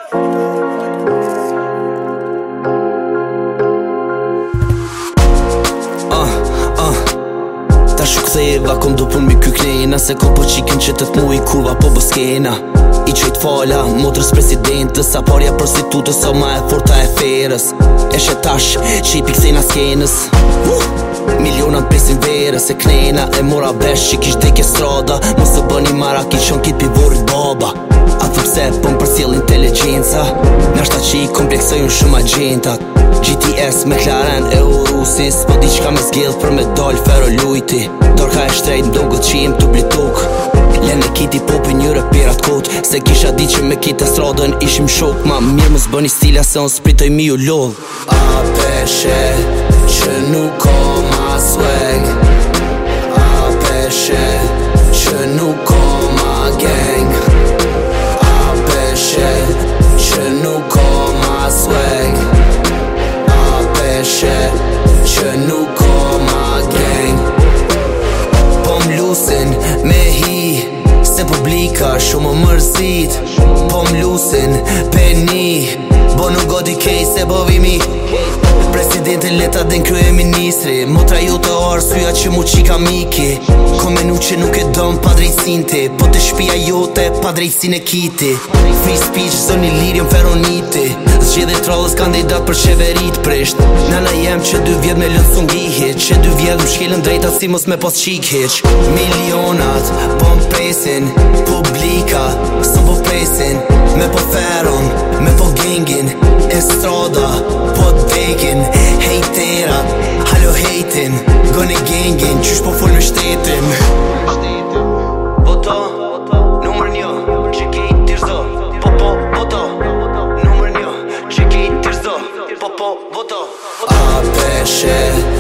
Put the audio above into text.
Tash u ktheva, kom do pun mi kyknena. Se kom po qikin që të t'mu i kurva po bëskena. I qojt fala, motrës presidentës. Sa parja prostitutës, sa ma e forta e ferës. Eshe tash, që i piksena skenës. Milionat presin verës e knena. E mora vesh që kish deke strada. Mos të bëni mara ki qon kit pivorit baba. A thëm se pëm për sjell inteligenca. Nashta që i kompleksojnë shumë agentat. GTS, McLaren e Urusi. S'po di qka me zgjedh për me dal fero lujti. Dorka e shtrejt mdogët që jem të blituk. Lene kiti popi një repirat kot. Se kisha di që me kite stradën ishim shok. Ma mirë mos bëni stila se on spritoj mi u lodh. A peshe që nuk ko ma swag. A peshe që nuk ko ma gang. A peshe që nuk ko ma swag. A peshe që nuk ko ma gang. Po m'lusin me hi se publika shumë më mërzit. Po m'lusin peni bo nuk godi kej se bo vimi. Presidentin leta den krye ministri. Motra ju të arsyja që mu qika miki. Ko menu që nuk e dëm pa drejtsin ti. Po të shpia jote pa drejtsin e kiti. Free speech zoni lirion feroniti. Zgjedhe trollës kandidat për qeverit prisht. Nana jem që 2 vjet me lënë sungihit. Që 2 vjet më shkelën drejta si mos me pos qik hiq. Milionat po m'presin. Publika së po presin. Me po feron, me po gengin. Estrada po t'vekin. Hejterat, halo hejtin. Gone gengin, qysh po full me shtetin. Voto, numër 1, që kejt tirzo. Po, voto, numër 1, që kejt tirzo. Po, voto. A peshe